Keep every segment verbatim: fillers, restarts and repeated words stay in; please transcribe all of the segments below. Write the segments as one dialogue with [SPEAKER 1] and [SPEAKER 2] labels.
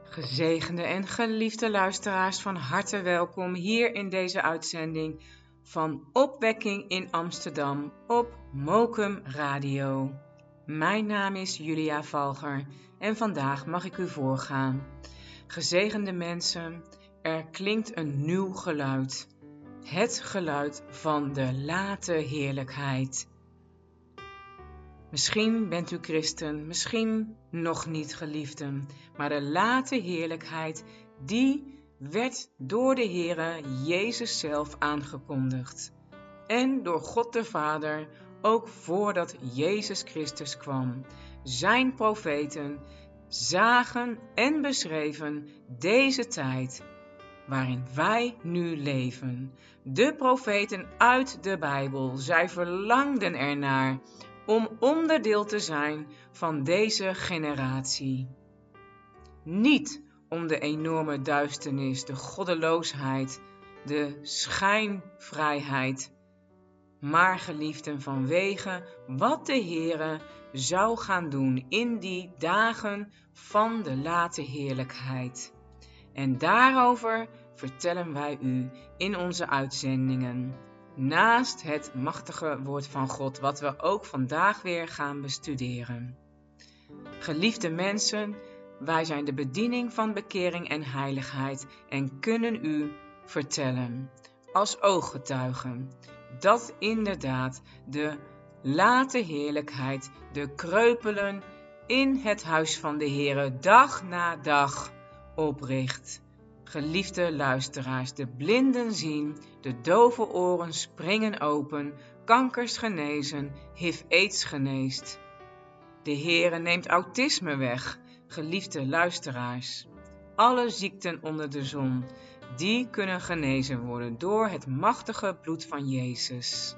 [SPEAKER 1] Gezegende en geliefde luisteraars, van harte welkom hier in deze uitzending van Opwekking in Amsterdam op Mokum Radio. Mijn naam is Julia Valger en vandaag mag ik u voorgaan. Gezegende mensen, er klinkt een nieuw geluid. Het geluid van de late heerlijkheid. Misschien bent u christen, misschien nog niet geliefden, maar de late heerlijkheid, die werd door de Heere Jezus zelf aangekondigd. En door God de Vader, ook voordat Jezus Christus kwam. Zijn profeten zagen en beschreven deze tijd waarin wij nu leven. De profeten uit de Bijbel, zij verlangden ernaar om onderdeel te zijn van deze generatie. Niet om de enorme duisternis, de goddeloosheid, de schijnvrijheid, maar geliefden vanwege wat de Heere zou gaan doen in die dagen van de late heerlijkheid. En daarover vertellen wij u in onze uitzendingen. Naast het machtige woord van God, wat we ook vandaag weer gaan bestuderen. Geliefde mensen, wij zijn de bediening van bekering en heiligheid en kunnen u vertellen, als ooggetuigen, dat inderdaad de late heerlijkheid de kreupelen in het huis van de Heere dag na dag opricht. Geliefde luisteraars, de blinden zien, de dove oren springen open, kankers genezen, H I V-aids geneest. De Heere neemt autisme weg, geliefde luisteraars. Alle ziekten onder de zon, die kunnen genezen worden door het machtige bloed van Jezus.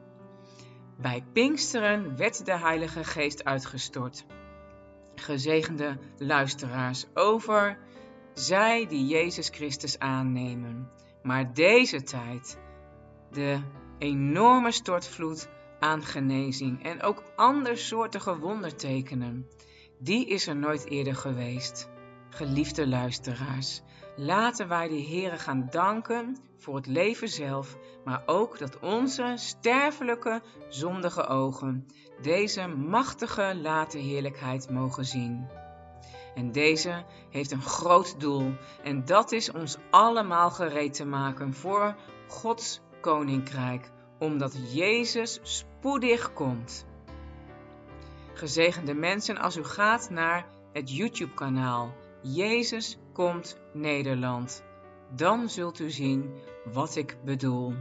[SPEAKER 1] Bij Pinksteren werd de Heilige Geest uitgestort. Gezegende luisteraars, over zij die Jezus Christus aannemen. Maar deze tijd, de enorme stortvloed aan genezing en ook andersoortige wondertekenen, die is er nooit eerder geweest. Geliefde luisteraars, laten wij de Heere gaan danken voor het leven zelf, maar ook dat onze sterfelijke, zondige ogen deze machtige late heerlijkheid mogen zien. En deze heeft een groot doel en dat is ons allemaal gereed te maken voor Gods koninkrijk, omdat Jezus spoedig komt. Gezegende mensen, als u gaat naar het YouTube-kanaal Jezus komt Nederland, dan zult u zien wat ik bedoel.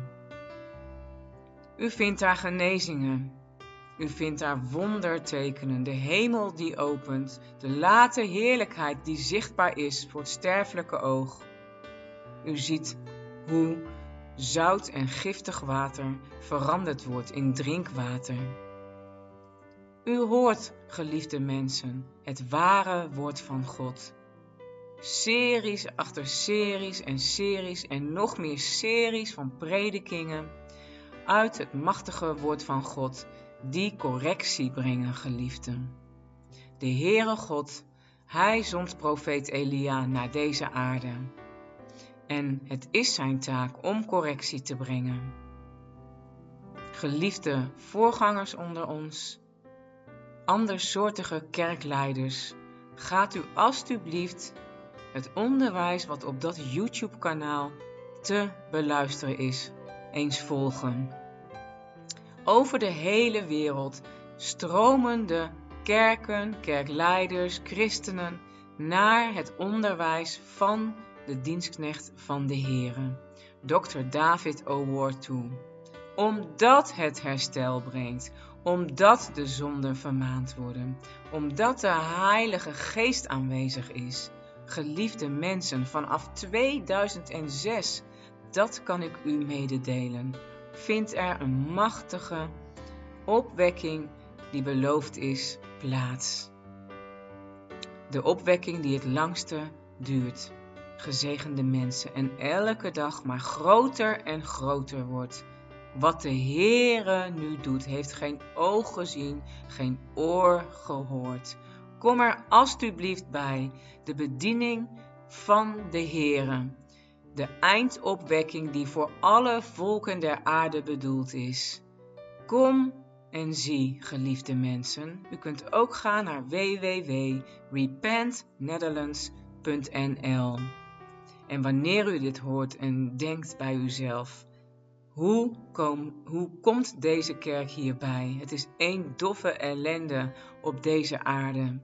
[SPEAKER 1] U vindt daar genezingen. U vindt daar wondertekenen, de hemel die opent, de late heerlijkheid die zichtbaar is voor het sterfelijke oog. U ziet hoe zout en giftig water veranderd wordt in drinkwater. U hoort, geliefde mensen, het ware woord van God. Series achter series en series en nog meer series van predikingen uit het machtige woord van God, die correctie brengen, geliefden. De Heere God, Hij zond profeet Elia naar deze aarde. En het is zijn taak om correctie te brengen. Geliefde voorgangers onder ons, andersoortige kerkleiders, gaat u alstublieft het onderwijs wat op dat YouTube-kanaal te beluisteren is, eens volgen. Over de hele wereld stromen de kerken, kerkleiders, christenen naar het onderwijs van de dienstknecht van de Heere, dokter David O. Ward toe. Omdat het herstel brengt, omdat de zonden vermaand worden, omdat de Heilige Geest aanwezig is. Geliefde mensen, vanaf tweeduizend zes, dat kan ik u mededelen, vindt er een machtige opwekking die beloofd is plaats. De opwekking die het langste duurt. Gezegende mensen, en elke dag maar groter en groter wordt. Wat de Heere nu doet, heeft geen oog gezien, geen oor gehoord. Kom er alstublieft bij, de bediening van de Heere, de eindopwekking die voor alle volken der aarde bedoeld is. Kom en zie, geliefde mensen. U kunt ook gaan naar w w w punt repent netherlands punt n l. En wanneer u dit hoort en denkt bij uzelf, hoe, kom, hoe komt deze kerk hierbij? Het is één doffe ellende op deze aarde.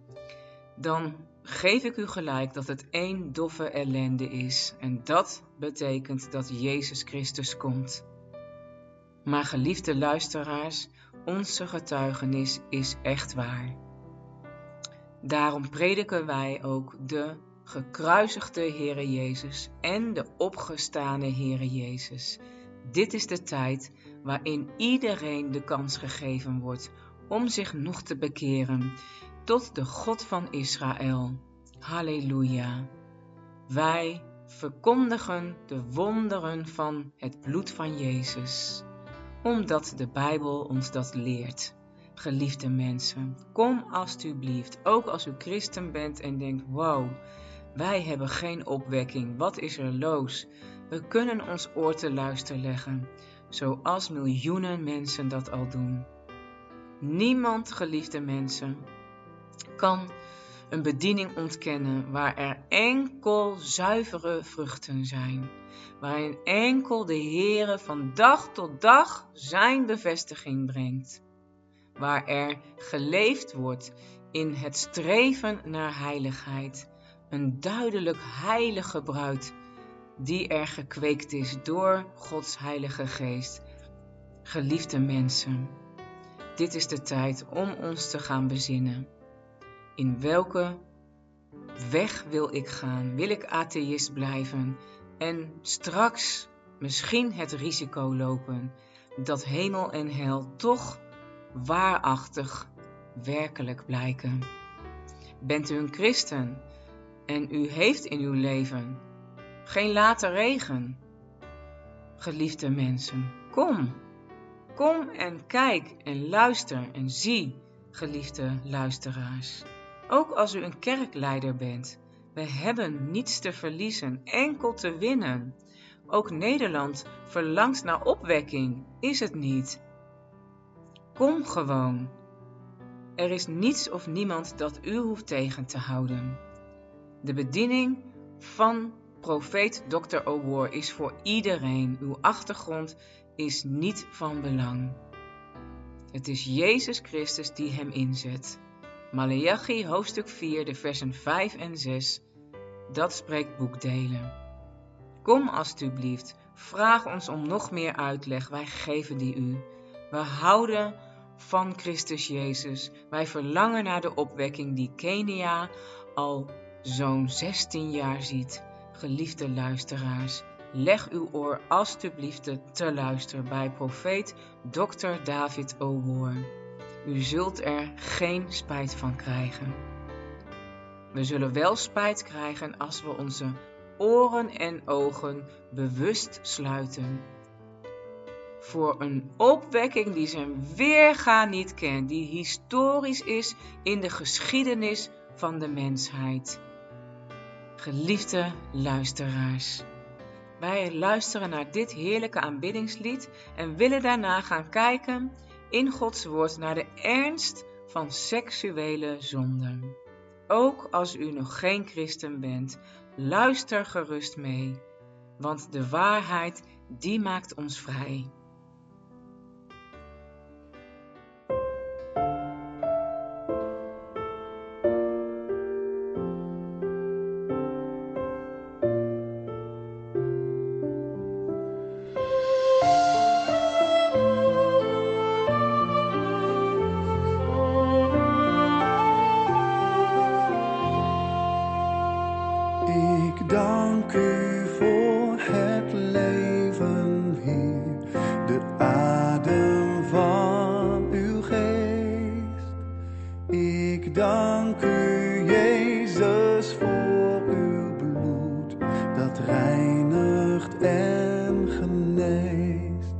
[SPEAKER 1] Dan geef ik u gelijk dat het één doffe ellende is. En dat betekent dat Jezus Christus komt. Maar geliefde luisteraars, onze getuigenis is echt waar. Daarom prediken wij ook de gekruisigde Heere Jezus en de opgestane Heere Jezus. Dit is de tijd waarin iedereen de kans gegeven wordt om zich nog te bekeren tot de God van Israël. Halleluja. Wij verkondigen de wonderen van het bloed van Jezus, omdat de Bijbel ons dat leert. Geliefde mensen, kom alstublieft, ook als u christen bent en denkt, wow, wij hebben geen opwekking, wat is er los? We kunnen ons oor te luisteren leggen, zoals miljoenen mensen dat al doen. Niemand, geliefde mensen, kan een bediening ontkennen waar er enkel zuivere vruchten zijn, waarin enkel de Heere van dag tot dag zijn bevestiging brengt, waar er geleefd wordt in het streven naar heiligheid, een duidelijk heilige bruid die er gekweekt is door Gods Heilige Geest. Geliefde mensen, dit is de tijd om ons te gaan bezinnen. In welke weg wil ik gaan? Wil ik atheïst blijven en straks misschien het risico lopen dat hemel en hel toch waarachtig werkelijk blijken? Bent u een christen en u heeft in uw leven geen late regen? Geliefde mensen, kom. Kom en kijk en luister en zie, geliefde luisteraars. Ook als u een kerkleider bent, we hebben niets te verliezen, enkel te winnen. Ook Nederland verlangt naar opwekking, is het niet? Kom gewoon. Er is niets of niemand dat u hoeft tegen te houden. De bediening van profeet dokter O'War is voor iedereen. Uw achtergrond is niet van belang. Het is Jezus Christus die hem inzet. Maleachi hoofdstuk vier, de versen vijf en zes, dat spreekt boekdelen. Kom alstublieft, vraag ons om nog meer uitleg, wij geven die u. We houden van Christus Jezus, wij verlangen naar de opwekking die Kenia al zo'n zestien jaar ziet. Geliefde luisteraars, leg uw oor alstublieft te luisteren bij profeet dokter David O'War. U zult er geen spijt van krijgen. We zullen wel spijt krijgen als we onze oren en ogen bewust sluiten voor een opwekking die zijn weerga niet kent, die historisch is in de geschiedenis van de mensheid. Geliefde luisteraars, wij luisteren naar dit heerlijke aanbiddingslied en willen daarna gaan kijken in Gods woord naar de ernst van seksuele zonden. Ook als u nog geen christen bent, luister gerust mee, want de waarheid die maakt ons vrij.
[SPEAKER 2] Ik dank u voor het leven hier, de adem van uw geest. Ik dank u, Jezus, voor uw bloed dat reinigt en geneest.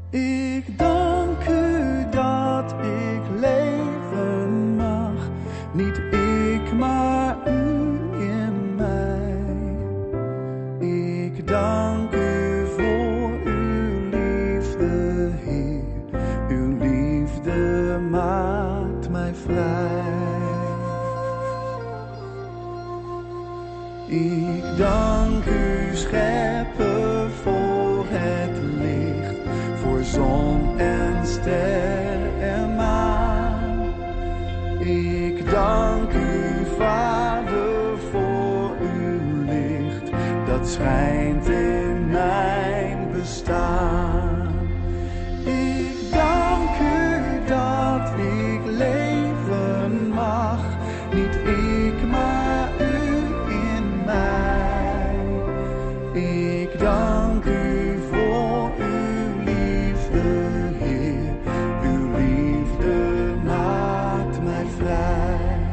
[SPEAKER 2] Ik dank u dat ik leven mag, Ik dank u, Schepper, voor het licht, voor zon en ster en maan. Ik dank u, Vader, voor uw licht, dat schijnt in mijn bestaan. Ik dank u dat ik leven mag, niet ik, maar u in mij. Ik dank u voor uw liefde, Heer, uw liefde maakt mij vrij.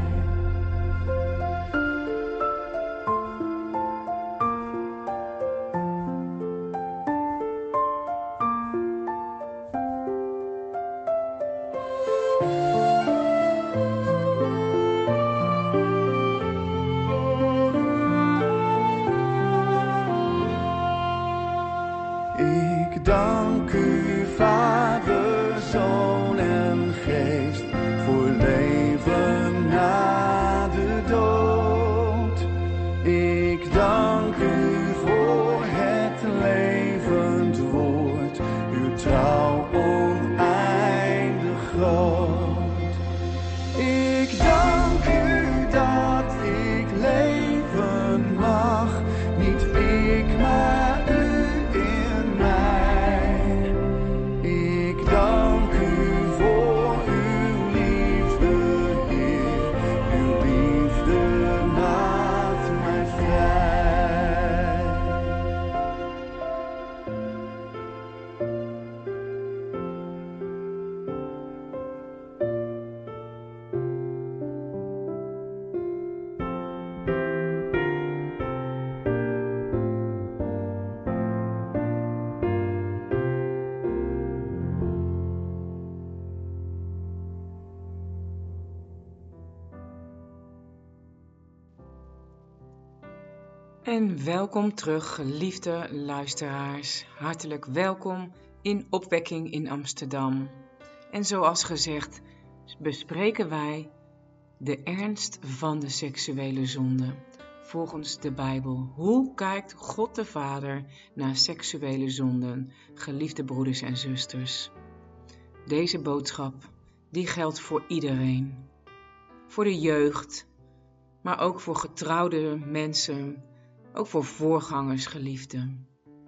[SPEAKER 2] Ik dank u, Vader, Zoon en Geest, voor leven na de dood. Ik dank u voor het levend woord, uw trouw oneindig groot. Ik dank u dat ik leven mag, niet ik, maar u. Ik dank u voor uw liefde, Heer, uw liefde maakt mij vrij.
[SPEAKER 1] En welkom terug, geliefde luisteraars. Hartelijk welkom in Opwekking in Amsterdam. En zoals gezegd bespreken wij de ernst van de seksuele zonde volgens de Bijbel. Hoe kijkt God de Vader naar seksuele zonden, geliefde broeders en zusters? Deze boodschap die geldt voor iedereen. Voor de jeugd, maar ook voor getrouwde mensen, ook voor voorgangers, geliefden.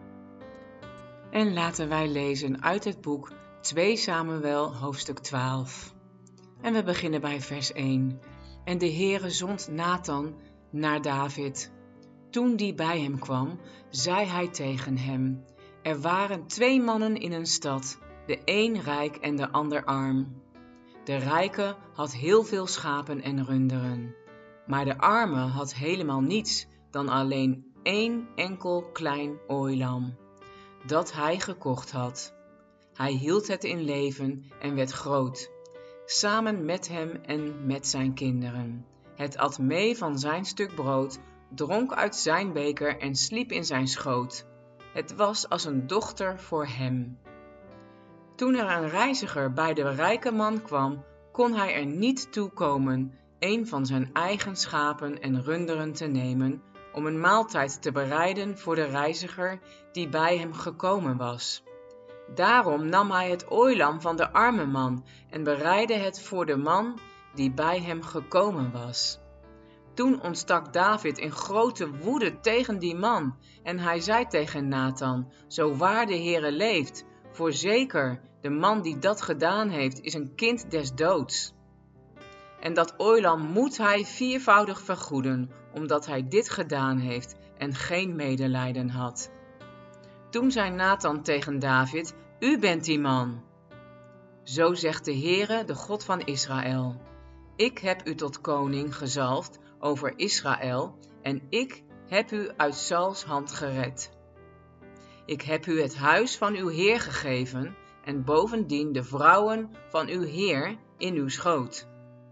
[SPEAKER 1] En laten wij lezen uit het boek twee Samuel hoofdstuk twaalf. En we beginnen bij vers één. En de Heere zond Nathan naar David. Toen die bij hem kwam, zei hij tegen hem: er waren twee mannen in een stad, de een rijk en de ander arm. De rijke had heel veel schapen en runderen, maar de arme had helemaal niets dan alleen één enkel klein ooilam, dat hij gekocht had. Hij hield het in leven en werd groot, samen met hem en met zijn kinderen. Het at mee van zijn stuk brood, dronk uit zijn beker en sliep in zijn schoot. Het was als een dochter voor hem. Toen er een reiziger bij de rijke man kwam, kon hij er niet toe komen een van zijn eigen schapen en runderen te nemen om een maaltijd te bereiden voor de reiziger die bij hem gekomen was. Daarom nam hij het ooilam van de arme man en bereidde het voor de man die bij hem gekomen was. Toen ontstak David in grote woede tegen die man en hij zei tegen Nathan: zo waar de Heere leeft, voorzeker, de man die dat gedaan heeft is een kind des doods. En dat ooilam moet hij viervoudig vergoeden, omdat hij dit gedaan heeft en geen medelijden had. Toen zei Nathan tegen David: u bent die man. Zo zegt de Heere, de God van Israël: ik heb u tot koning gezalfd over Israël en ik heb u uit Sauls hand gered. Ik heb u het huis van uw Heer gegeven en bovendien de vrouwen van uw Heer in uw schoot.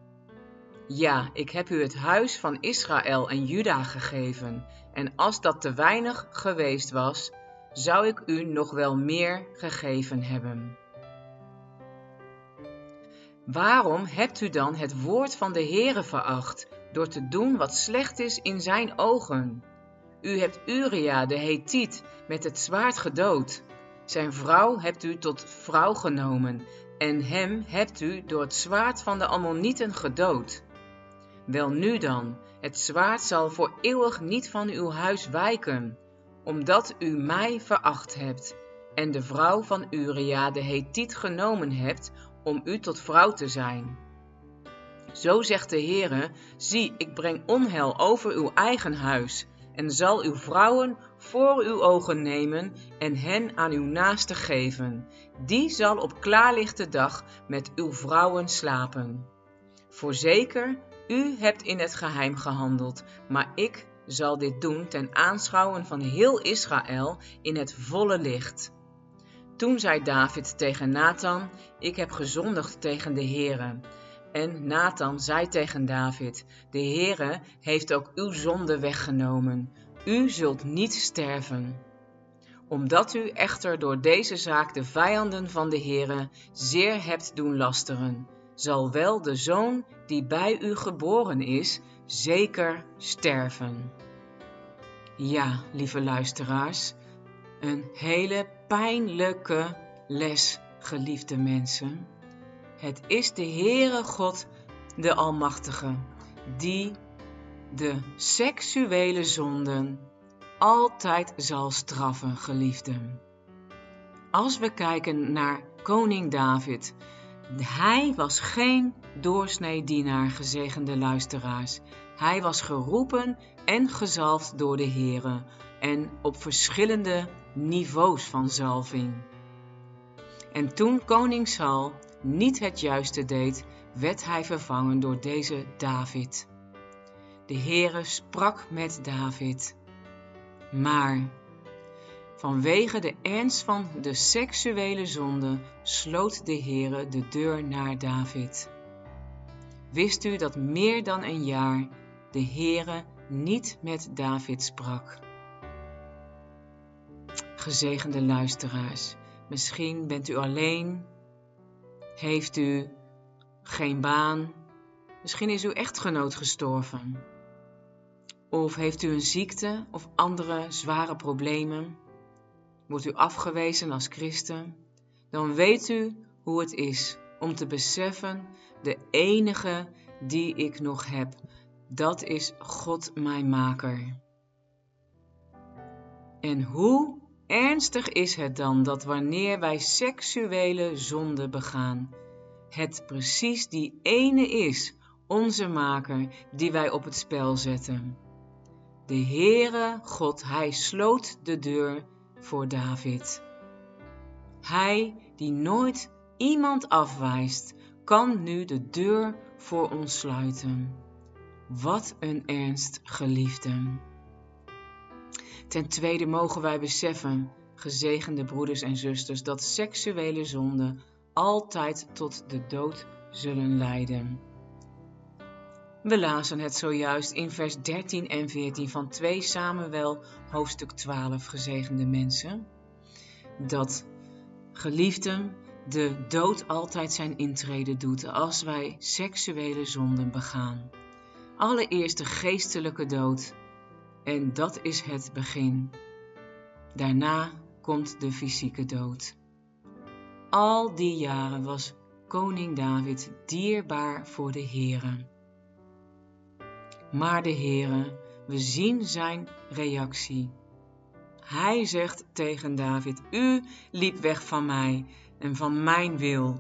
[SPEAKER 1] Ja, ik heb u het huis van Israël en Juda gegeven, en als dat te weinig geweest was, zou ik u nog wel meer gegeven hebben. Waarom hebt u dan het woord van de Heere veracht, door te doen wat slecht is in zijn ogen. U hebt Uria de Hethiet met het zwaard gedood. Zijn vrouw hebt u tot vrouw genomen en hem hebt u door het zwaard van de Ammonieten gedood. Welnu dan, het zwaard zal voor eeuwig niet van uw huis wijken, omdat u mij veracht hebt en de vrouw van Uria de Hethiet genomen hebt om u tot vrouw te zijn. Zo zegt de Heere, zie, ik breng onheil over uw eigen huis en zal uw vrouwen voor uw ogen nemen en hen aan uw naaste geven. Die zal op klaarlichte dag met uw vrouwen slapen. Voorzeker, u hebt in het geheim gehandeld, maar ik zal dit doen ten aanschouwen van heel Israël in het volle licht. Toen zei David tegen Nathan, ik heb gezondigd tegen de Heere. En Nathan zei tegen David, de Heere heeft ook uw zonde weggenomen. U zult niet sterven. Omdat u echter door deze zaak de vijanden van de Heere zeer hebt doen lasteren, zal wel de zoon die bij u geboren is, zeker sterven. Ja, lieve luisteraars, een hele pijnlijke les, geliefde mensen. Het is de Heere God, de Almachtige, die de seksuele zonden altijd zal straffen, geliefden. Als we kijken naar koning David, hij was geen doorsnee dienaar, gezegende luisteraars. Hij was geroepen en gezalfd door de Heere en op verschillende niveaus van zalving. En toen koning Saul niet het juiste deed, werd hij vervangen door deze David. De Heere sprak met David, maar vanwege de ernst van de seksuele zonde sloot de Heere de deur naar David. Wist u dat meer dan een jaar de Heere niet met David sprak? Gezegende luisteraars, misschien bent u alleen, heeft u geen baan, misschien is uw echtgenoot gestorven. Of heeft u een ziekte of andere zware problemen? Wordt u afgewezen als christen? Dan weet u hoe het is om te beseffen, de enige die ik nog heb, dat is God mijn maker. En hoe ernstig is het dan dat wanneer wij seksuele zonde begaan, het precies die ene is, onze maker, die wij op het spel zetten. De Heere God, hij sloot de deur voor David. Hij die nooit iemand afwijst, kan nu de deur voor ons sluiten. Wat een ernst, geliefden. Ten tweede mogen wij beseffen, gezegende broeders en zusters, dat seksuele zonden altijd tot de dood zullen leiden. We lazen het zojuist in vers dertien en veertien van twee Samuel hoofdstuk twaalf, gezegende mensen, dat, geliefden, de dood altijd zijn intrede doet als wij seksuele zonden begaan. Allereerst de geestelijke dood, en dat is het begin. Daarna komt de fysieke dood. Al die jaren was koning David dierbaar voor de Heere. Maar de Heere, we zien zijn reactie. Hij zegt tegen David, u liep weg van mij en van mijn wil.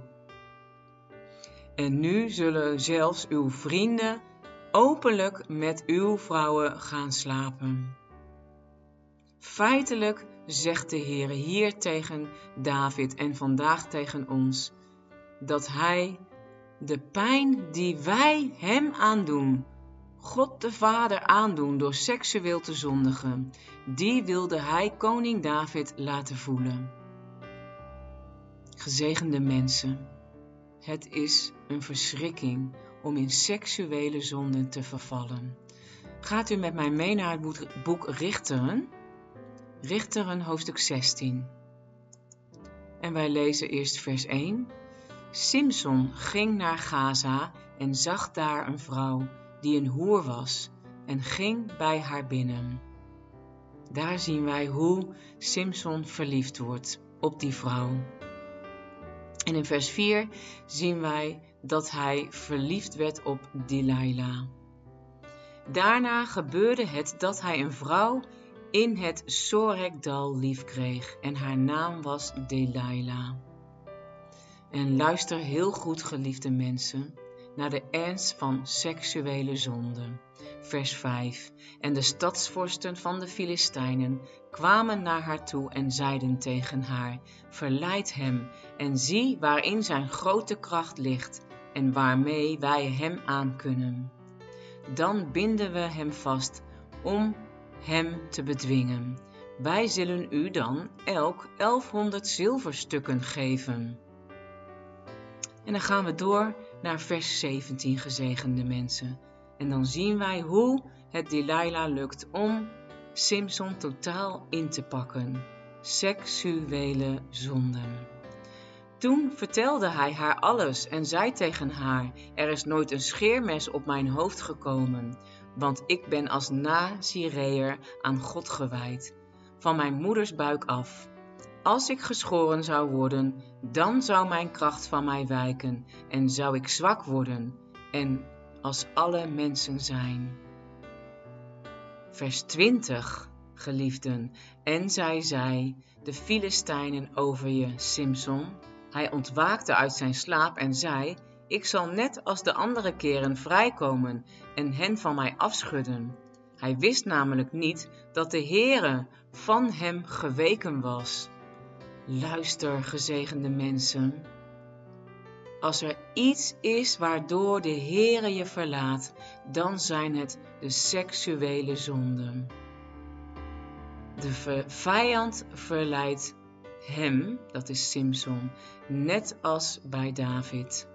[SPEAKER 1] En nu zullen zelfs uw vrienden openlijk met uw vrouwen gaan slapen. Feitelijk zegt de Heere hier tegen David en vandaag tegen ons, dat hij de pijn die wij hem aandoen, God de Vader aandoen door seksueel te zondigen, die wilde hij koning David laten voelen. Gezegende mensen, het is een verschrikking om in seksuele zonden te vervallen. Gaat u met mij mee naar het boek Richteren, Richteren hoofdstuk zestien. En wij lezen eerst vers één. Simson ging naar Gaza en zag daar een vrouw die een hoer was, en ging bij haar binnen. Daar zien wij hoe Simson verliefd wordt op die vrouw. En in vers vier zien wij dat hij verliefd werd op Delilah. Daarna gebeurde het dat hij een vrouw in het Sorekdal liefkreeg en haar naam was Delilah. En luister heel goed, geliefde mensen, naar de ernst van seksuele zonde. Vers vijf. En de stadsvorsten van de Filistijnen kwamen naar haar toe en zeiden tegen haar: verleid hem en zie waarin zijn grote kracht ligt en waarmee wij hem aankunnen. Dan binden we hem vast om hem te bedwingen. Wij zullen u dan elk elfhonderd zilverstukken geven. En dan gaan we door naar vers zeventien, gezegende mensen. En dan zien wij hoe het Delilah lukt om Simson totaal in te pakken. Seksuele zonden. Toen vertelde hij haar alles en zei tegen haar: er is nooit een scheermes op mijn hoofd gekomen, want ik ben als Nazireër aan God gewijd, van mijn moeders buik af. Als ik geschoren zou worden, dan zou mijn kracht van mij wijken en zou ik zwak worden en als alle mensen zijn. Vers twintig, geliefden. En zij zei: de Filistijnen over je, Simson. Hij ontwaakte uit zijn slaap en zei: ik zal net als de andere keren vrijkomen en hen van mij afschudden. Hij wist namelijk niet dat de Heere van hem geweken was. Luister, gezegende mensen. Als er iets is waardoor de Heere je verlaat, dan zijn het de seksuele zonden. De vijand verleidt hem, dat is Simson, net als bij David.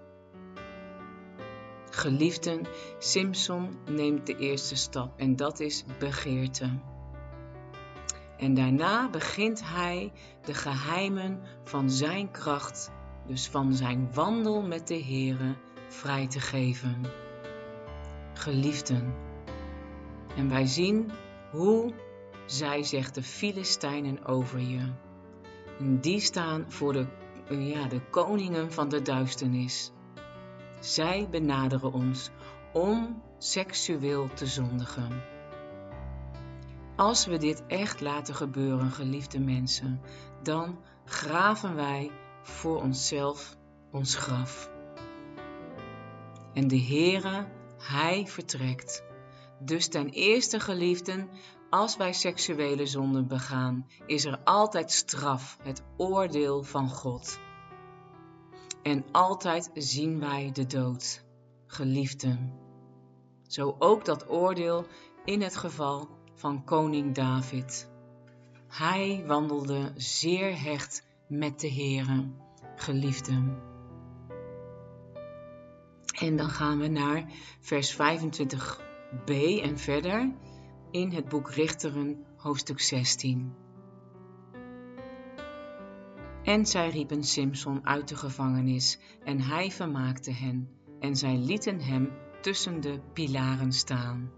[SPEAKER 1] Geliefden, Simson neemt de eerste stap en dat is begeerte. En daarna begint hij de geheimen van zijn kracht, dus van zijn wandel met de Heere, vrij te geven. Geliefden. En wij zien hoe zij zegt de Filistijnen over je. En die staan voor de, ja, de koningen van de duisternis. Zij benaderen ons om seksueel te zondigen. Als we dit echt laten gebeuren, geliefde mensen, dan graven wij voor onszelf ons graf. En de Heere, Hij vertrekt. Dus ten eerste, geliefden, als wij seksuele zonden begaan, is er altijd straf, het oordeel van God. En altijd zien wij de dood, geliefden. Zo ook dat oordeel in het geval van koning David. Hij wandelde zeer hecht met de Heere, geliefden. En dan gaan we naar vers vijfentwintig b en verder in het boek Richteren, hoofdstuk zestien. En zij riepen Simson uit de gevangenis en hij vermaakte hen en zij lieten hem tussen de pilaren staan.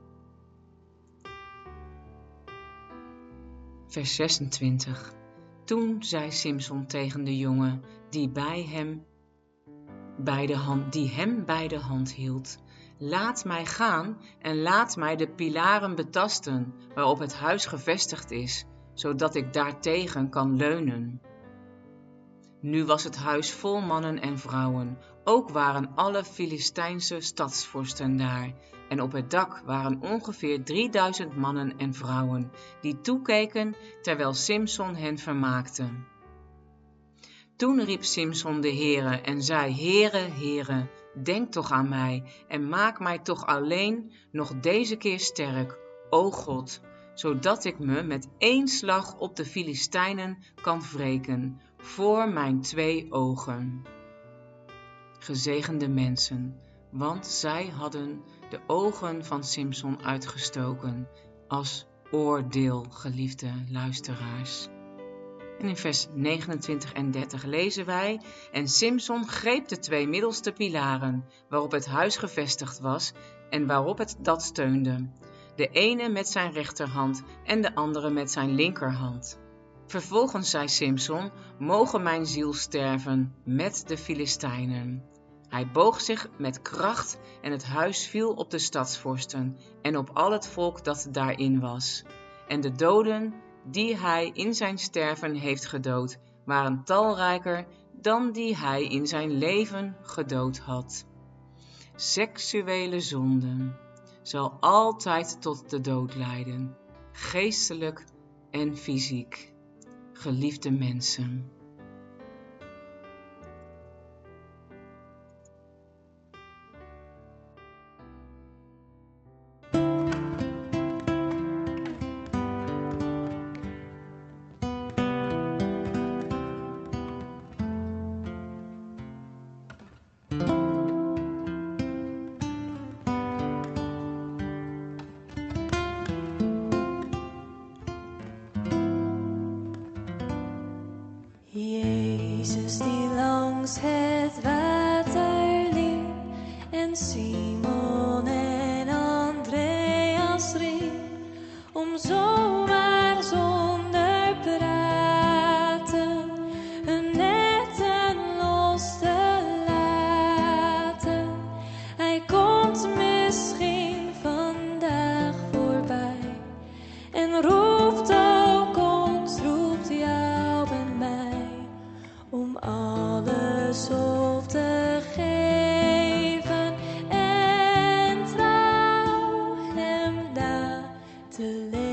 [SPEAKER 1] Vers zesentwintig. Toen zei Simson tegen de jongen die, bij hem, bij de hand, die hem bij de hand hield: laat mij gaan en laat mij de pilaren betasten waarop het huis gevestigd is, zodat ik daartegen kan leunen. Nu was het huis vol mannen en vrouwen, ook waren alle Filistijnse stadsvorsten daar, en op het dak waren ongeveer drieduizend mannen en vrouwen, die toekeken terwijl Simson hen vermaakte. Toen riep Simson de Heere en zei: Heere, Heere, denk toch aan mij en maak mij toch alleen nog deze keer sterk, o God, zodat ik me met één slag op de Filistijnen kan wreken, voor mijn twee ogen. Gezegende mensen, want zij hadden de ogen van Simson uitgestoken als oordeel, geliefde luisteraars. En in vers negenentwintig en dertig lezen wij: En Simson greep de twee middelste pilaren, waarop het huis gevestigd was en waarop het dat steunde, de ene met zijn rechterhand en de andere met zijn linkerhand. Vervolgens zei Simson: Mogen mijn ziel sterven met de Filistijnen. Hij boog zich met kracht en het huis viel op de stadsvorsten en op al het volk dat daarin was. En de doden die hij in zijn sterven heeft gedood, waren talrijker dan die hij in zijn leven gedood had. Seksuele zonde zal altijd tot de dood leiden, geestelijk en fysiek. Geliefde mensen.
[SPEAKER 3] Jezus die langs het water liep en Simon en Andreas riep om zomaar zonder praten hun netten los te laten. Hij komt misschien vandaag voorbij en roept ook ons, roept jou en mij, om alles op te geven en trouw hem na te leven.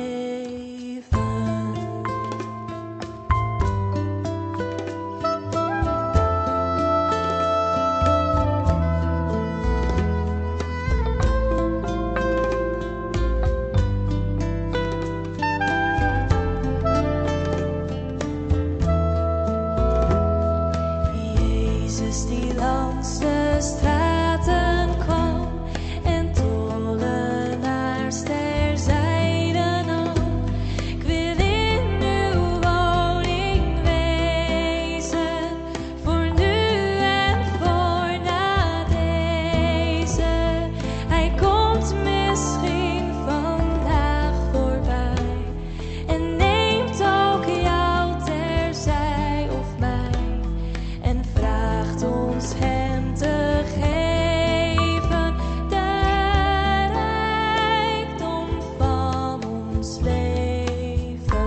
[SPEAKER 3] Jezus die langs de straten kwam en tollenaars terzijde nam. Ik wil in uw woning wezen, voor nu en voor na deze. Hij komt misschien vandaag voorbij en neemt ook jou terzij of mij en vraagt ons hem te geven de rijkdom van ons leven.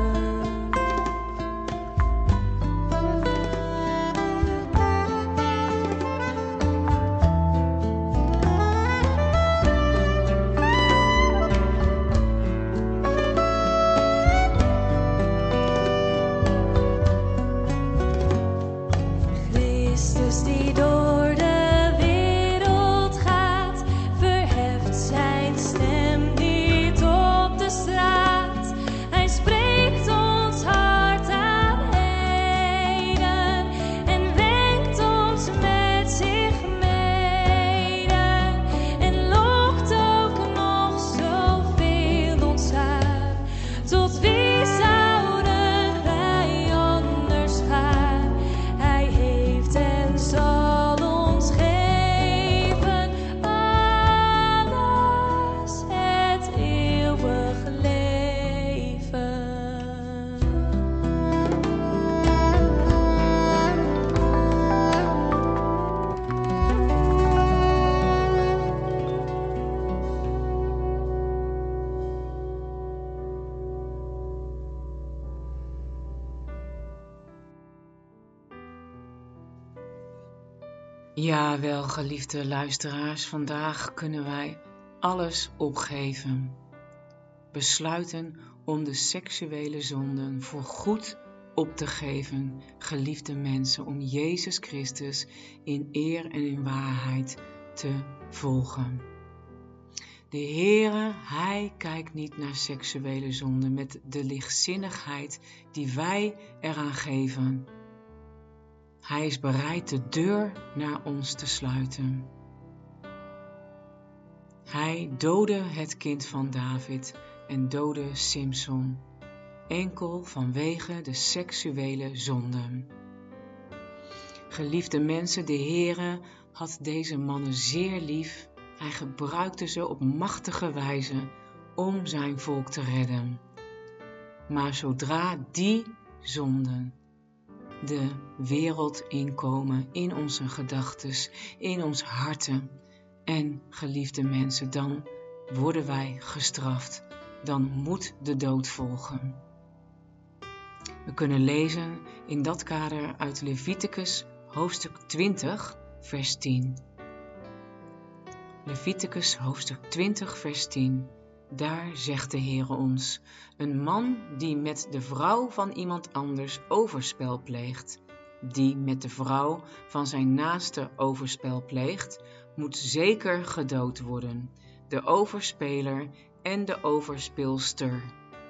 [SPEAKER 3] Christus die door de wereld gaat, verheft zijn stem niet op de straat. Hij spreekt ons hart aan heden en wenkt ons met zich mede en lokt ook nog zoveel ons aan. Tot wie zouden wij anders gaan? Hij heeft en zal ons geven alles, het eeuwig leven.
[SPEAKER 1] Jawel, geliefde luisteraars, vandaag kunnen wij alles opgeven. Besluiten om de seksuele zonden voorgoed op te geven, geliefde mensen, om Jezus Christus in eer en in waarheid te volgen. De Heere, Hij kijkt niet naar seksuele zonden met de lichtzinnigheid die wij eraan geven. Hij is bereid de deur naar ons te sluiten. Hij doodde het kind van David en doodde Simson. enkel vanwege de seksuele zonden. Geliefde mensen, de Heere had deze mannen zeer lief. Hij gebruikte ze op machtige wijze om zijn volk te redden. Maar zodra die zonden de wereld inkomen, in onze gedachtes, in onze harten en geliefde mensen, dan worden wij gestraft. Dan moet de dood volgen. We kunnen lezen in dat kader uit Leviticus hoofdstuk twintig, vers tien. Leviticus hoofdstuk twintig, vers tien. Daar zegt de Heere ons: een man die met de vrouw van iemand anders overspel pleegt, die met de vrouw van zijn naaste overspel pleegt, moet zeker gedood worden, de overspeler en de overspeelster.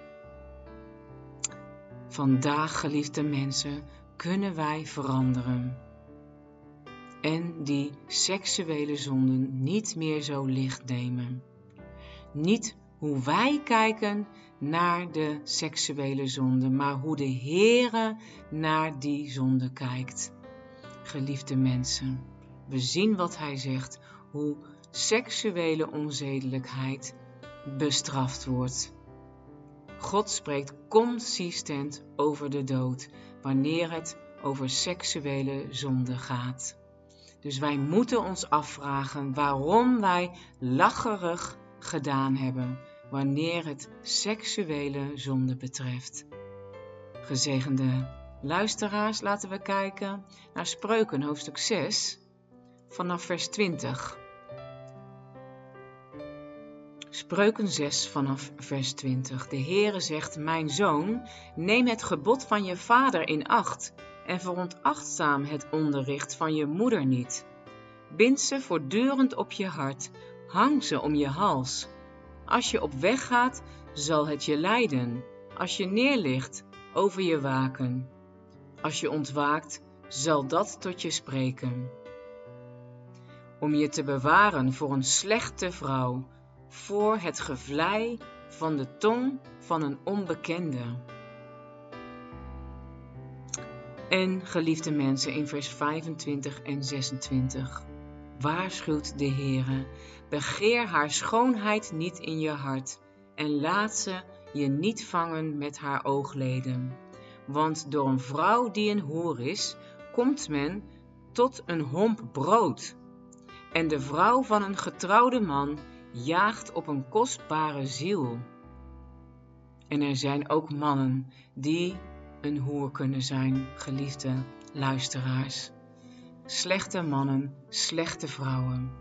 [SPEAKER 1] Vandaag, geliefde mensen, kunnen wij veranderen en die seksuele zonden niet meer zo licht nemen. Niet hoe wij kijken naar de seksuele zonde, maar hoe de Heere naar die zonde kijkt. Geliefde mensen, we zien wat hij zegt, hoe seksuele onzedelijkheid bestraft wordt. God spreekt consistent over de dood wanneer het over seksuele zonde gaat. Dus wij moeten ons afvragen waarom wij lacherig gedaan hebben wanneer het seksuele zonde betreft. Gezegende luisteraars, laten we kijken naar Spreuken hoofdstuk zes vanaf vers twintig. Spreuken zes vanaf vers twintig. De Heere zegt: mijn zoon, neem het gebod van je vader in acht en veronachtzaam het onderricht van je moeder niet. Bind ze voortdurend op je hart, hang ze om je hals. Als je op weg gaat, zal het je leiden. Als je neerligt, over je waken. Als je ontwaakt, zal dat tot je spreken. Om je te bewaren voor een slechte vrouw, voor het gevlei van de tong van een onbekende. En geliefde mensen, in vers vijfentwintig en zesentwintig waarschuwt de Heere: begeer haar schoonheid niet in je hart en laat ze je niet vangen met haar oogleden. Want door een vrouw die een hoer is, komt men tot een homp brood. En de vrouw van een getrouwde man jaagt op een kostbare ziel. En er zijn ook mannen die een hoer kunnen zijn, geliefde luisteraars. Slechte mannen, slechte vrouwen.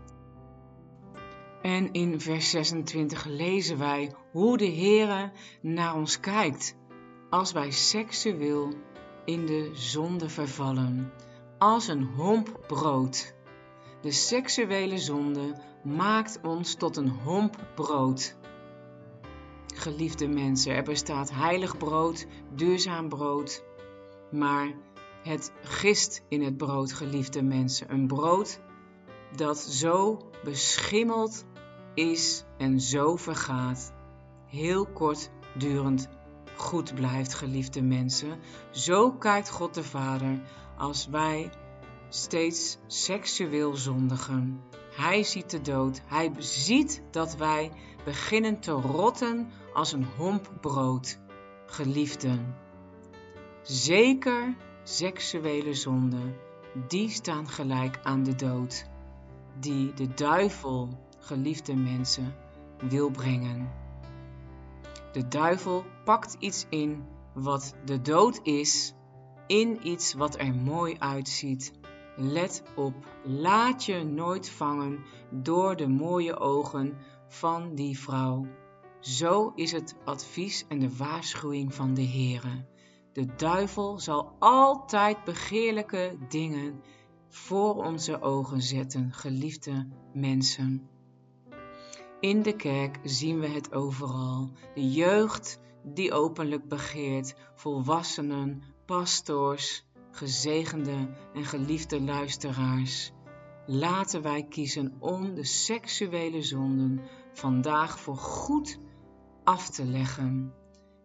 [SPEAKER 1] En in vers zesentwintig lezen wij hoe de Heere naar ons kijkt als wij seksueel in de zonde vervallen, als een homp brood. De seksuele zonde maakt ons tot een homp brood. Geliefde mensen, er bestaat heilig brood, duurzaam brood, maar het gist in het brood, geliefde mensen. Een brood dat zo beschimmeld is en zo vergaat. Heel kortdurend goed blijft, geliefde mensen. Zo kijkt God de Vader als wij steeds seksueel zondigen. Hij ziet de dood. Hij ziet dat wij beginnen te rotten als een homp brood. Geliefden, zeker seksuele zonden, die staan gelijk aan de dood, die de duivel, geliefde mensen, wil brengen. De duivel pakt iets in wat de dood is, in iets wat er mooi uitziet. Let op, laat je nooit vangen door de mooie ogen van die vrouw. Zo is het advies en de waarschuwing van de Heere. De duivel zal altijd begeerlijke dingen voor onze ogen zetten, geliefde mensen. In de kerk zien we het overal. De jeugd die openlijk begeert, volwassenen, pastoors, gezegende en geliefde luisteraars. Laten wij kiezen om de seksuele zonden vandaag voor goed af te leggen.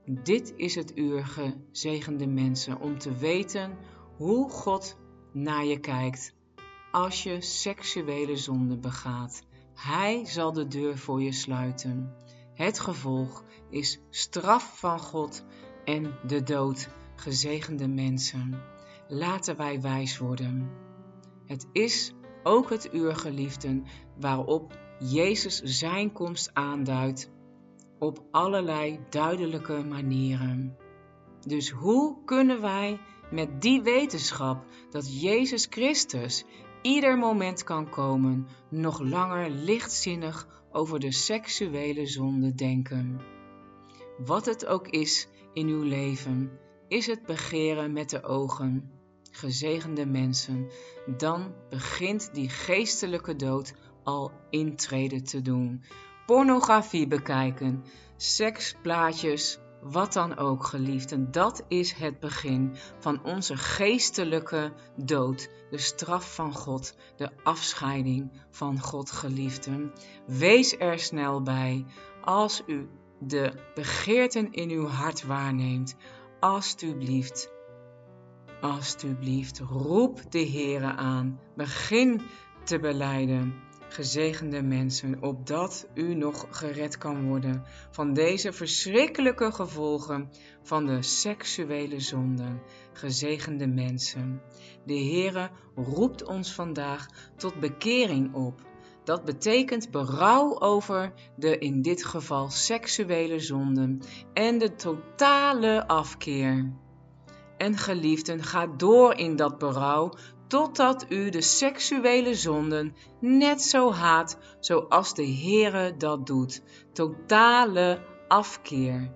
[SPEAKER 1] Dit is het uur, gezegende mensen, om te weten hoe God naar je kijkt als je seksuele zonde begaat. Hij zal de deur voor je sluiten. Het gevolg is straf van God en de dood, gezegende mensen. Laten wij wijs worden. Het is ook het uur, geliefden, waarop Jezus zijn komst aanduidt op allerlei duidelijke manieren. Dus hoe kunnen wij met die wetenschap dat Jezus Christus ieder moment kan komen, nog langer lichtzinnig over de seksuele zonde denken? Wat het ook is in uw leven, is het begeren met de ogen, gezegende mensen, dan begint die geestelijke dood al intrede te doen. Pornografie bekijken, seksplaatjes, wat dan ook, geliefden, dat is het begin van onze geestelijke dood, de straf van God, de afscheiding van God, geliefden. Wees er snel bij als u de begeerten in uw hart waarneemt. Alsjeblieft, alsjeblieft, roep de Heere aan, begin te belijden. Gezegende mensen, opdat u nog gered kan worden van deze verschrikkelijke gevolgen van de seksuele zonden. Gezegende mensen, de Heere roept ons vandaag tot bekering op. Dat betekent berouw over de in dit geval seksuele zonden en de totale afkeer. En geliefden, ga door in dat berouw, totdat u de seksuele zonden net zo haat, zoals de Heere dat doet. Totale afkeer,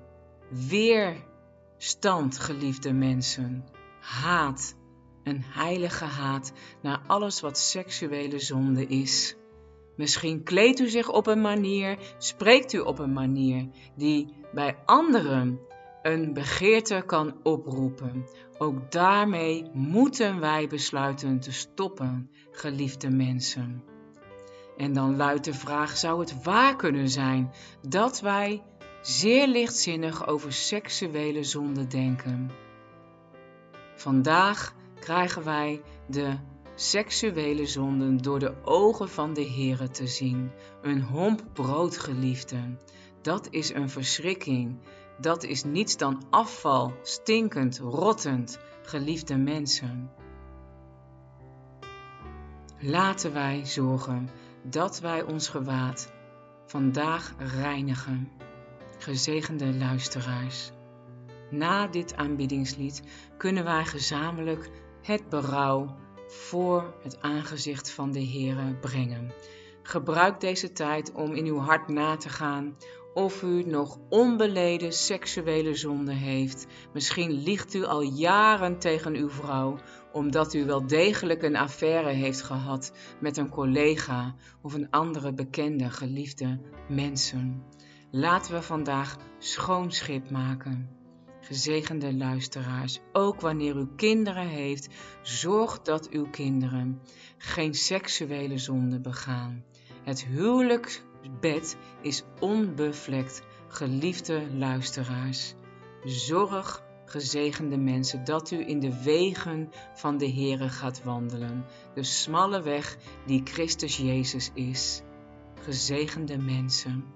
[SPEAKER 1] weerstand, geliefde mensen, haat, een heilige haat naar alles wat seksuele zonde is. Misschien kleedt u zich op een manier, spreekt u op een manier die bij anderen een begeerte kan oproepen. Ook daarmee moeten wij besluiten te stoppen, geliefde mensen. En dan luidt de vraag, zou het waar kunnen zijn dat wij zeer lichtzinnig over seksuele zonde denken? Vandaag krijgen wij de seksuele zonden door de ogen van de Heere te zien. Een homp brood, geliefden. Dat is een verschrikking. Dat is niets dan afval, stinkend, rottend, geliefde mensen. Laten wij zorgen dat wij ons gewaad vandaag reinigen. Gezegende luisteraars. Na dit aanbiddingslied kunnen wij gezamenlijk het berouw voor het aangezicht van de Heere brengen. Gebruik deze tijd om in uw hart na te gaan of u nog onbeleden seksuele zonde heeft. Misschien liegt u al jaren tegen uw vrouw, omdat u wel degelijk een affaire heeft gehad met een collega of een andere bekende, geliefde mensen. Laten we vandaag schoon schip maken. Gezegende luisteraars, ook wanneer u kinderen heeft, zorg dat uw kinderen geen seksuele zonde begaan. Het huwelijksbed is onbevlekt, geliefde luisteraars. Zorg, gezegende mensen, dat u in de wegen van de Heere gaat wandelen. De smalle weg die Christus Jezus is. Gezegende mensen.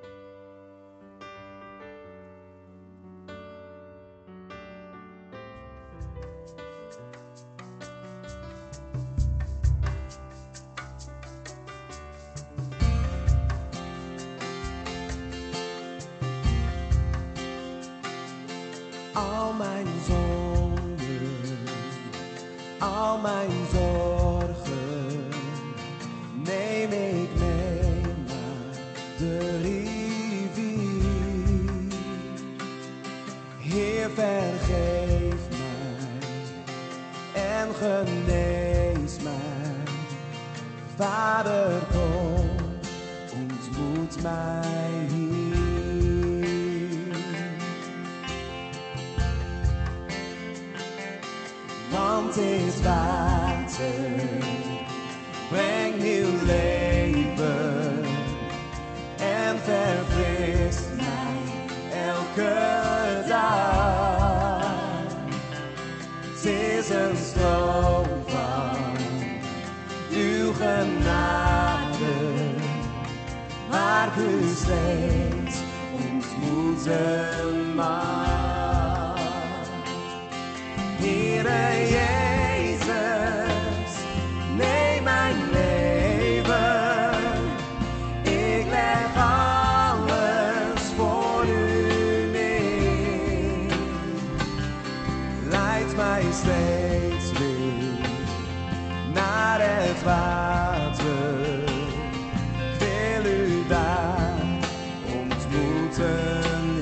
[SPEAKER 2] Al mijn zonden, al mijn zorgen, neem ik mee naar de rivier. Heer, vergeef mij en genees mij. Vader, kom, ontmoet mij hier. Want dit water brengt nieuw leven en verfrist mij elke Het is een stroom van uw genade, waar u steeds ontmoeten mag. Heere Jezus, neem mijn leven, ik leg alles voor u neer. Leid mij steeds weer naar het water, ik wil u daar ontmoeten.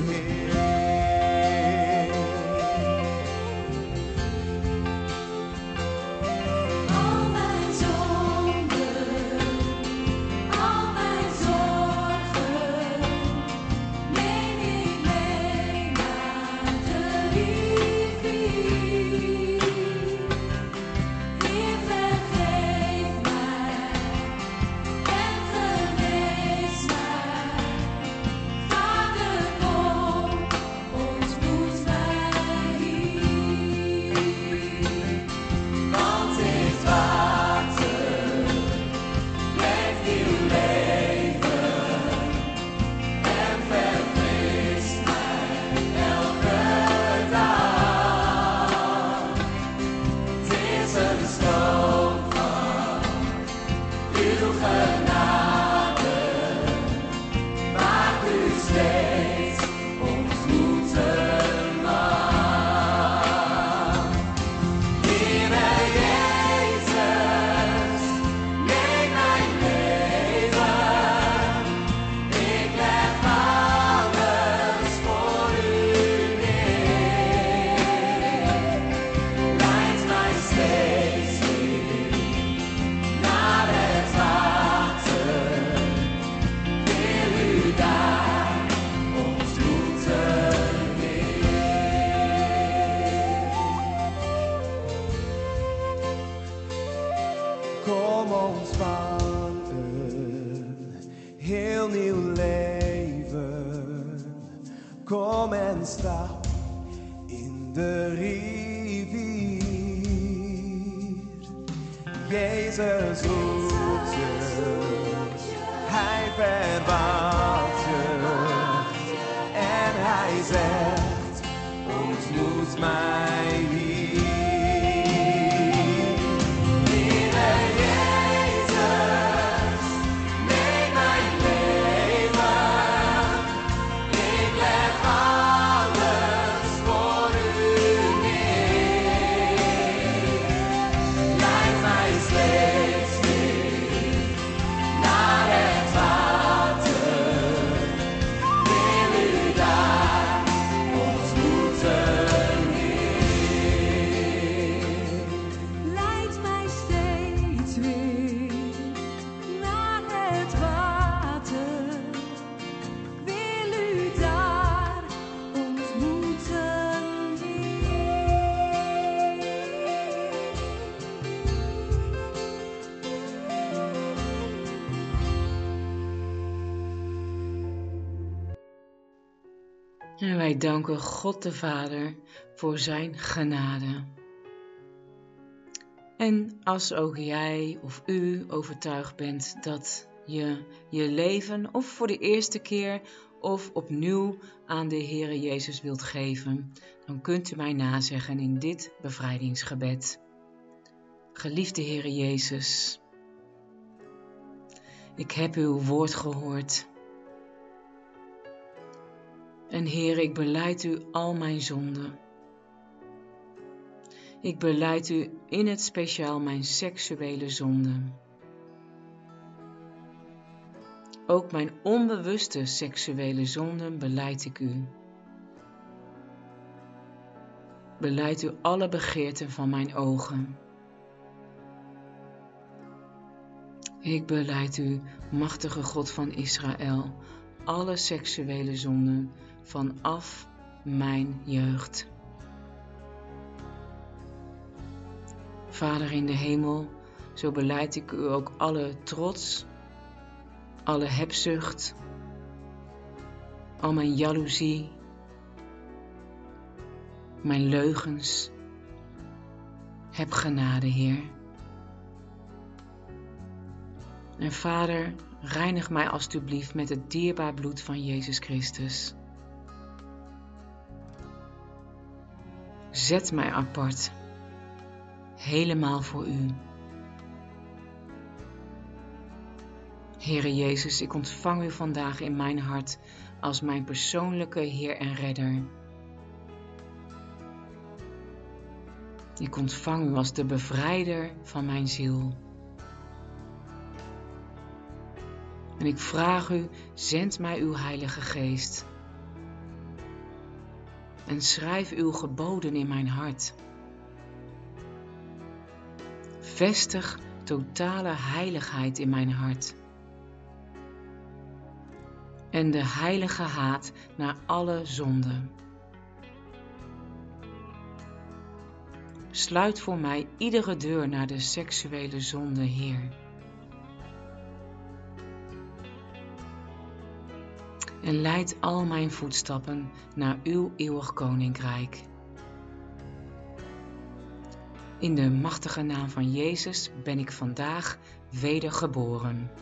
[SPEAKER 2] Kom ontvang een heel nieuw leven. Kom en stap in de rivier. Jezus roept je, hij verwacht je. En hij zegt, ontmoet mij hier.
[SPEAKER 1] En wij danken God de Vader voor zijn genade. En als ook jij of u overtuigd bent dat je je leven of voor de eerste keer of opnieuw aan de Heere Jezus wilt geven, dan kunt u mij nazeggen in dit bevrijdingsgebed. Geliefde Heere Jezus, ik heb uw woord gehoord. En Heere, ik belijd u al mijn zonden. Ik belijd u in het speciaal mijn seksuele zonden. Ook mijn onbewuste seksuele zonden belijd ik u. Belijd u alle begeerten van mijn ogen. Ik belijd u, machtige God van Israël, alle seksuele zonden vanaf mijn jeugd. Vader in de hemel, zo belijd ik u ook alle trots, alle hebzucht, al mijn jaloezie, mijn leugens, Heb genade, Heer. En Vader, reinig mij alstublieft met het dierbaar bloed van Jezus Christus. Zet mij apart, helemaal voor U. Heere Jezus, ik ontvang U vandaag in mijn hart als mijn persoonlijke Heer en Redder. Ik ontvang U als de bevrijder van mijn ziel. En ik vraag U, zend mij Uw Heilige Geest. En schrijf Uw geboden in mijn hart. Vestig totale heiligheid in mijn hart. En de heilige haat naar alle zonde. Sluit voor mij iedere deur naar de seksuele zonde, Heer. En leid al mijn voetstappen naar Uw eeuwig koninkrijk. In de machtige naam van Jezus ben ik vandaag wedergeboren.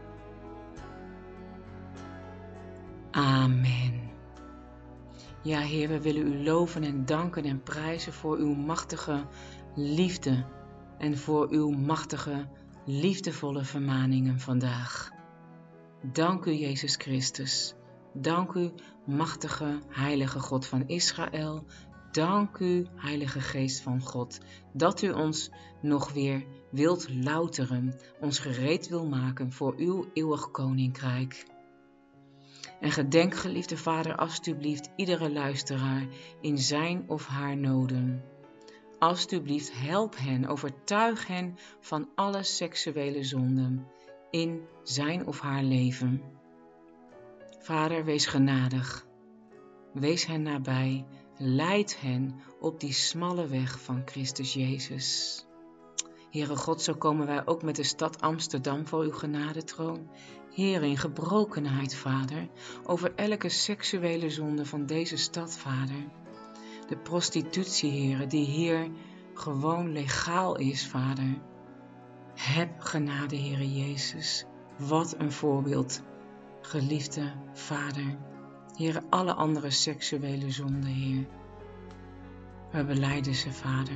[SPEAKER 1] Amen. Ja, Heer, we willen U loven en danken en prijzen voor Uw machtige liefde en voor Uw machtige, liefdevolle vermaningen vandaag. Dank U, Jezus Christus. Dank U, machtige, heilige God van Israël. Dank U, Heilige Geest van God, dat U ons nog weer wilt louteren, ons gereed wil maken voor Uw eeuwig koninkrijk. En gedenk, geliefde Vader, alstublieft iedere luisteraar in zijn of haar noden. Alstublieft, help hen, overtuig hen van alle seksuele zonden in zijn of haar leven. Vader, wees genadig. Wees hen nabij. Leid hen op die smalle weg van Christus Jezus. Heere God, zo komen wij ook met de stad Amsterdam voor uw genadetroon. Heer, in gebrokenheid, Vader, over elke seksuele zonde van deze stad, Vader. De prostitutie, Heere, die hier gewoon legaal is, Vader. Heb genade, Heere Jezus. Wat een voorbeeld, geliefde Vader. Heere, alle andere seksuele zonden, Heer. We belijden ze, Vader.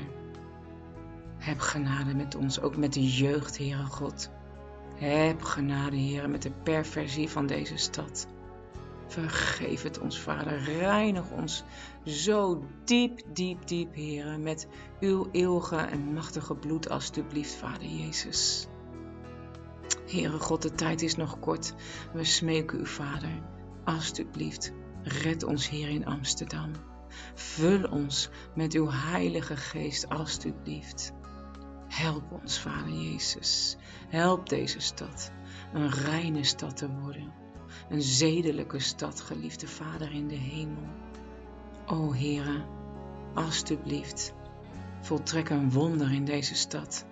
[SPEAKER 1] Heb genade met ons, ook met de jeugd, Heere God. Heb genade, Heere, met de perversie van deze stad. Vergeef het ons, Vader. Reinig ons zo diep, diep, diep, Heere, met uw eeuwige en machtige bloed, alstublieft, Vader Jezus. Heere God, de tijd is nog kort. We smeken u, Vader, alstublieft, red ons hier in Amsterdam. Vul ons met uw Heilige Geest, alstublieft. Help ons, Vader Jezus. Help deze stad een reine stad te worden. Een zedelijke stad, geliefde Vader in de hemel. O Heere, alstublieft, voltrek een wonder in deze stad.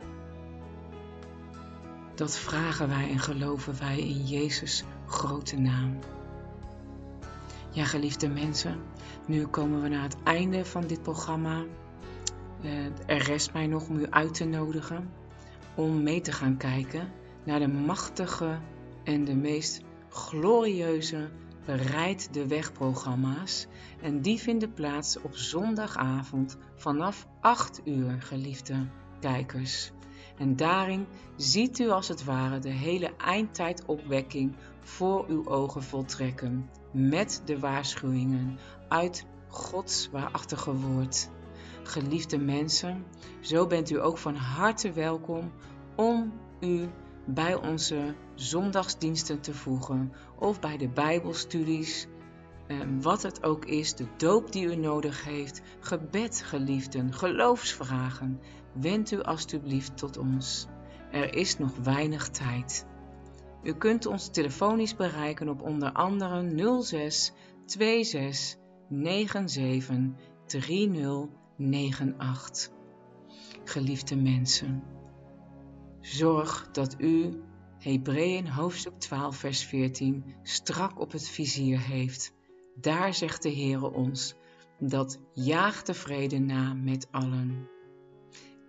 [SPEAKER 1] Dat vragen wij en geloven wij in Jezus' grote naam. Ja, geliefde mensen, nu komen we naar het einde van dit programma. Uh, er rest mij nog om u uit te nodigen om mee te gaan kijken naar de machtige en de meest glorieuze Bereid de Weg programma's. En die vinden plaats op zondagavond vanaf acht uur, geliefde kijkers. En daarin ziet u als het ware de hele eindtijdopwekking voor uw ogen voltrekken. Met de waarschuwingen uit Gods waarachtige woord. Geliefde mensen, zo bent u ook van harte welkom om u bij onze zondagsdiensten te voegen. Of bij de Bijbelstudies, wat het ook is, de doop die u nodig heeft. Gebed, geliefden, geloofsvragen. Wend u alstublieft tot ons. Er is nog weinig tijd. U kunt ons telefonisch bereiken op onder andere nul zes zes twee negen zeven drie nul negen acht. Geliefde mensen, zorg dat u Hebreeën hoofdstuk twaalf vers veertien strak op het vizier heeft. Daar zegt de Heere ons, dat jaagt de vrede na met allen.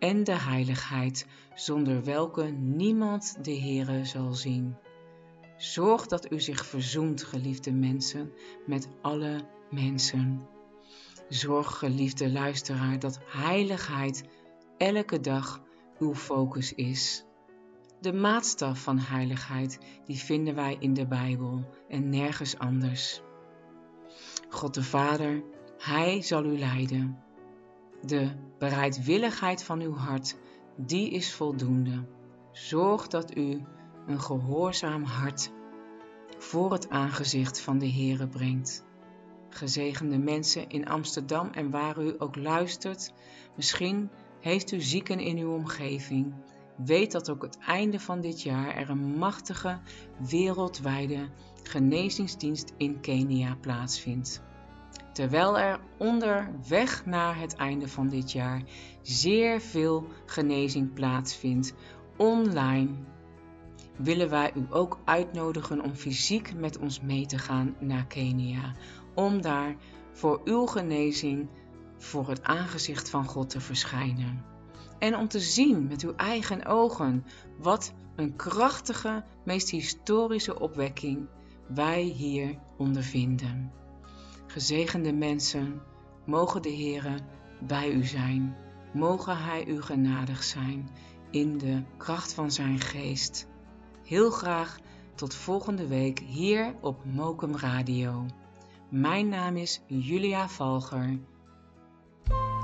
[SPEAKER 1] en de heiligheid, zonder welke niemand de Heere zal zien. Zorg dat u zich verzoent, geliefde mensen, met alle mensen. Zorg, geliefde luisteraar, dat heiligheid elke dag uw focus is. De maatstaf van heiligheid, die vinden wij in de Bijbel en nergens anders. God de Vader, Hij zal u leiden. De bereidwilligheid van uw hart, die is voldoende. Zorg dat u een gehoorzaam hart voor het aangezicht van de Heere brengt. Gezegende mensen in Amsterdam en waar u ook luistert, misschien heeft u zieken in uw omgeving. Weet dat ook het einde van dit jaar er een machtige wereldwijde genezingsdienst in Kenia plaatsvindt. Terwijl er onderweg naar het einde van dit jaar zeer veel genezing plaatsvindt online, willen wij u ook uitnodigen om fysiek met ons mee te gaan naar Kenia, om daar voor uw genezing voor het aangezicht van God te verschijnen. En om te zien met uw eigen ogen wat een krachtige, meest historische opwekking wij hier ondervinden. Gezegende mensen, mogen de Heere bij u zijn, mogen Hij u genadig zijn in de kracht van zijn geest. Heel graag tot volgende week hier op Mokum Radio. Mijn naam is Julia Valger.